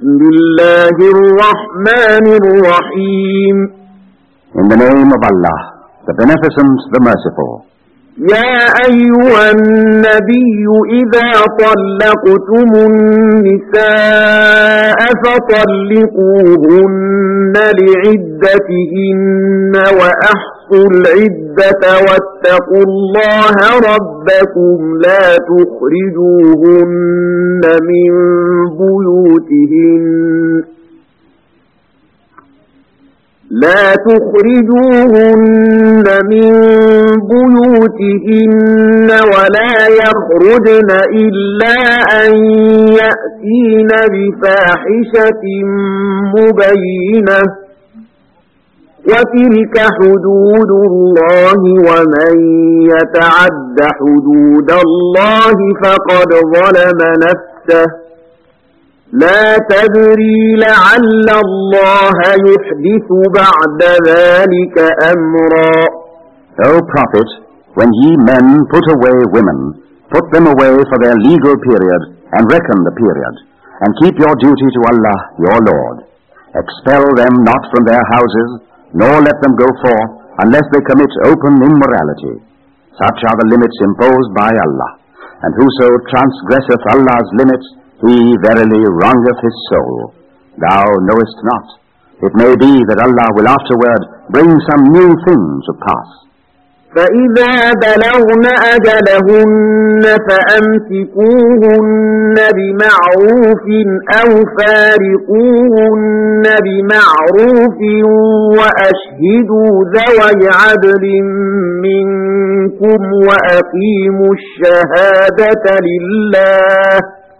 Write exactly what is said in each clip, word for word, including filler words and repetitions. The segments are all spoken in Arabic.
بسم الله الرحمن الرحيم. In the name of Allah, the Beneficent, the Merciful. يا أيها النبي إذا طلقتم النساء فطلقوهن لعدتهن وأحصوا العدة واتقوا الله ربكم لا تخرجوهن من بيوتهن لا تخرجوهن من بيوتهن ولا يخرجن إلا أن يأتين بفاحشة مبينة وتلك حدود الله ومن يتعد حدود الله فقد ظلم نفسه لا تدري لعل الله يحدث بعد ذلك أمرا. O Prophet, when ye men put away women, put them away for their legal period and reckon the period, and keep your duty to Allah, your Lord. Expel them not from their houses, nor let them go forth, unless they commit open immorality. Such are the limits imposed by Allah, and whoso transgresseth Allah's limits, he verily wrongeth his soul. Thou knowest not. It may be that Allah will afterward bring some new thing to pass. فَإِذَا بَلَغْنَ أَجَلَهُنَّ فَأَمْسِكُوهُنَّ بِمَعْرُوفٍ أَوْ فَارِقُوهُنَّ بِمَعْرُوفٍ وَأَشْهِدُوا ذَوَيْ عَدْلٍ مِّنكُمْ وَأَقِيمُوا الشَّهَادَةَ لِلَّهِ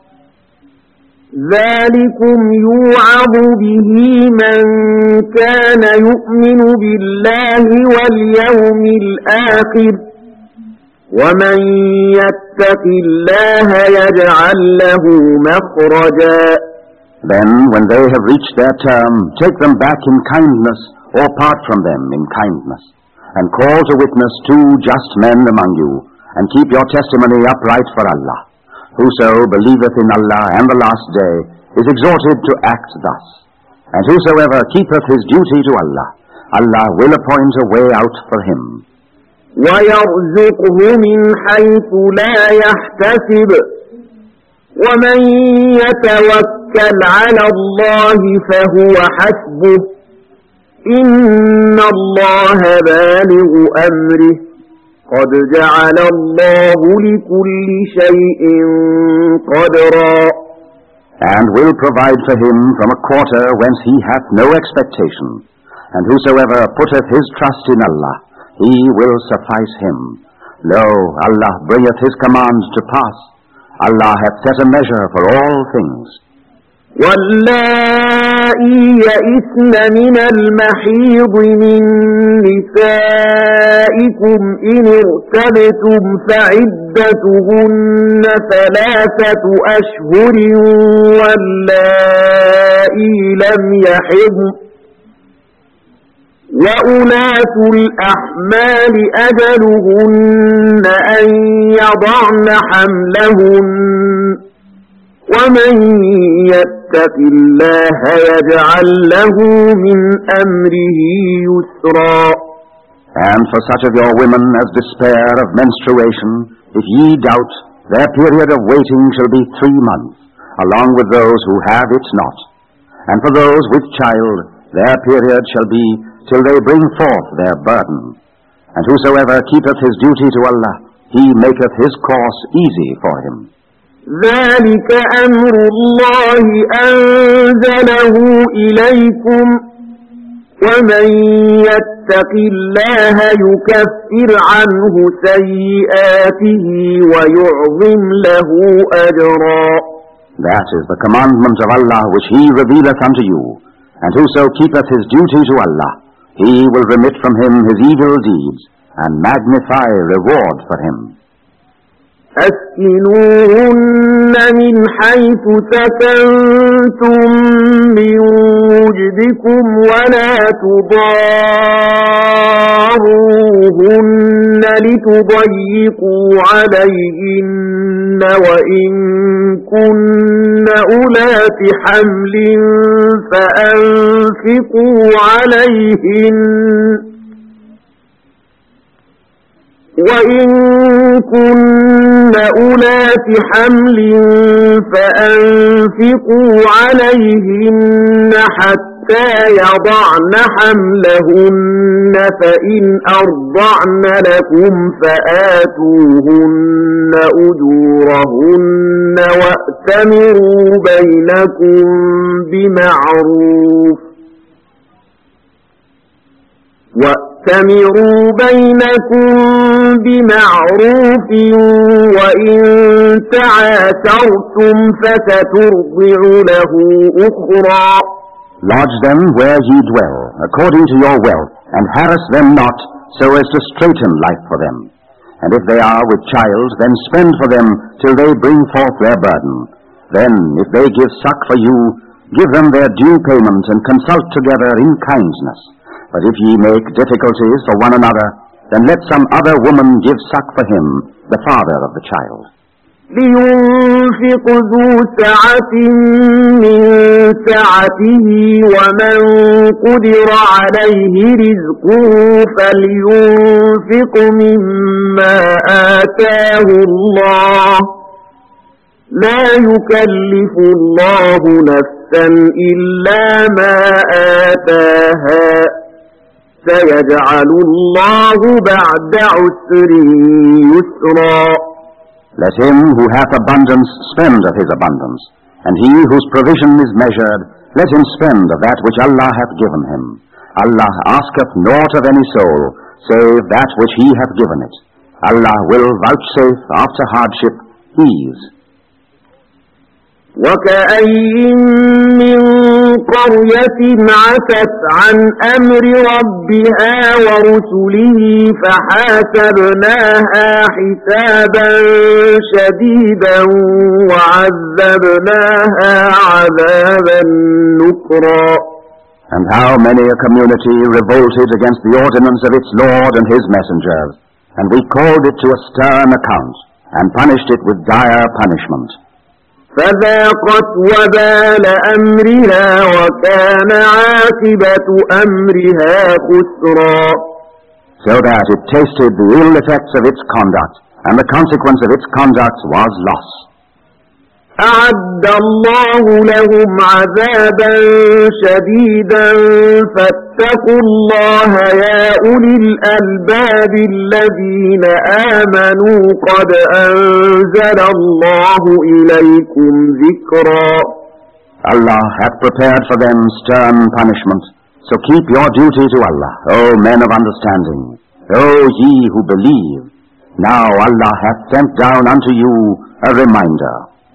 ذلكم يوعظ به من كان يؤمن بالله واليوم الآخر ومن يتق الله يجعل له مخرجا. Then when they have reached their term, take them back in kindness or part from them in kindness, and call to witness two just men among you, and keep your testimony upright for Allah. Whoso believeth in Allah and the last day is exhorted to act thus. And whosoever keepeth his duty to Allah, Allah will appoint a way out for him. وَيَرْزُقْهُ مِنْ حَيْثُ لَا يَحْتَسِبُ وَمَنْ يَتَوَكَّلْ عَلَى اللَّهِ فَهُوَ حَسْبُهُ إِنَّ اللَّهَ بَالِغُ أَمْرِهِ قد جعل الله لكل شيء قدرا. And will provide for him from a quarter whence he hath no expectation. And whosoever putteth his trust in Allah, he will suffice him. Lo, Allah bringeth his command to pass. Allah hath set a measure for all things. واللائي يئسن من المحيض من نسائكم إن ارتبتم فعدتهن ثلاثة أشهر واللائي لم يحضن وأولاة الأحمال أجلهن أن يضعن حملهن ومن يتق الله يجعل له من أمره يسرا. And for such of your women as despair of menstruation, if ye doubt, their period of waiting shall be three months, along with those who have it not. And for those with child, their period shall be till they bring forth their burden. And whosoever keepeth his duty to Allah, he maketh his course easy for him. ذلك أمر الله أنزله إليكم ومن يتق الله يكفر عنه سيئاته ويعظم له أجرا. That is the commandment of Allah which he revealeth unto you, and whoso keepeth his duty to Allah, he will remit from him his evil deeds and magnify reward for him. أسكنوهن من حيث سكنتم من وجدكم ولا تضاروهن لتضيقوا عليهن وإن كن أولات حمل فأنفقوا عليهن وإن كن أولات حمل فأنفقوا عليهن حتى يضعن حملهن فإن أرضعن لكم فآتوهن أجورهن وأتمروا بينكم بمعروف وأتمروا بينكم بمعروف وإن تعاسرتم فسترضع له أخرى. Lodge them where ye dwell, according to your wealth, and harass them not, so as to straiten life for them. And if they are with child, then spend for them till they bring forth their burden. Then, if they give suck for you, give them their due payment, and consult together in kindness. But if ye make difficulties for one another, then let some other woman give suck for him, the father of the child. لينفق ذو سعة من سعته ومن قدر عليه رزقه فلينفق مما آتاه الله لا يكلف الله نفسا إلا ما آتاها سيجعل الله بعد عسر يسرا. Let him who hath abundance spend of his abundance, and he whose provision is measured, let him spend of that which Allah hath given him. Allah asketh naught of any soul, save that which he hath given it. Allah will vouchsafe after hardship ease. وكأين من قرية عتت عن أمر ربها ورسله فحاسبناها حسابا شديدا وعذبناها عذابا نكرا. And how many a community revolted against the ordinance of its Lord and his messengers, and we called it to a stern account, and punished it with dire punishment. فذاقت وبال أمرها وكان عاقبة أمرها خسرا. So that it tasted the ill effects of its conduct, and the consequence of its conduct was loss. أعد الله لهم عذابا شديدا فاتقوا الله يا أولي الألباب الذين آمنوا قد أنزل الله إليكم ذكرا. Allah hath prepared for them stern punishment, so keep your duty to Allah, O men of understanding, O ye who believe. Now Allah hath sent down unto you a reminder.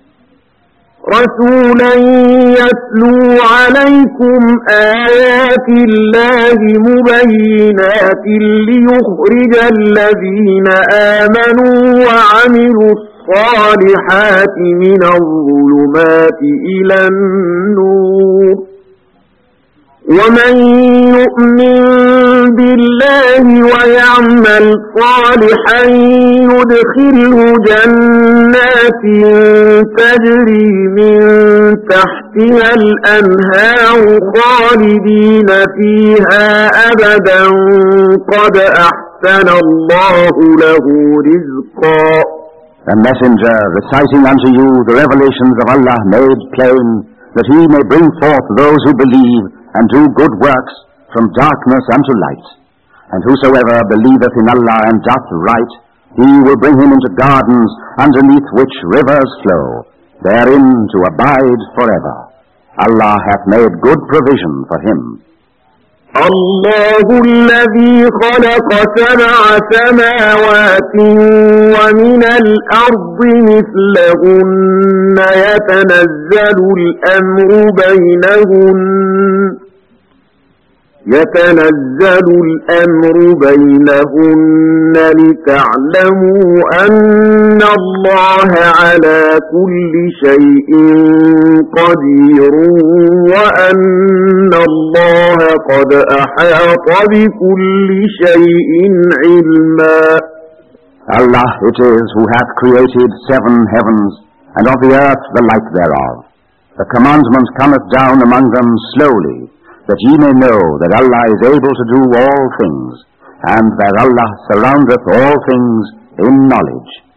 رسولا يتلو عليكم آيات الله مبينات ليخرج الذين آمنوا وعملوا الصالحات من الظلمات إلى النور ومن يؤمن بالله ويعمل صالحا يدخله جنات تجري من تحتها الأنهار خالدين فيها أبدا قد أحسن الله له رزقا. A messenger reciting unto you the revelations of Allah made plain, that he may bring forth those who believe and do good works from darkness unto light. And whosoever believeth in Allah and doth right, he will bring him into gardens underneath which rivers flow, therein to abide forever. Allah hath made good provision for him. الله الذي خلق سبع سماوات ومن الأرض مثلهن يتنزل الأمر بينهن يتنزل الأمر بينهن لتعلموا أن الله على كل شيء قدير وأن الله قد أحاط بكل شيء علما. Allah it is who hath created seven heavens, and of the earth the light thereof. The commandment cometh down among them slowly, that ye may know that Allah is able to do all things, and that Allah surroundeth all things in knowledge.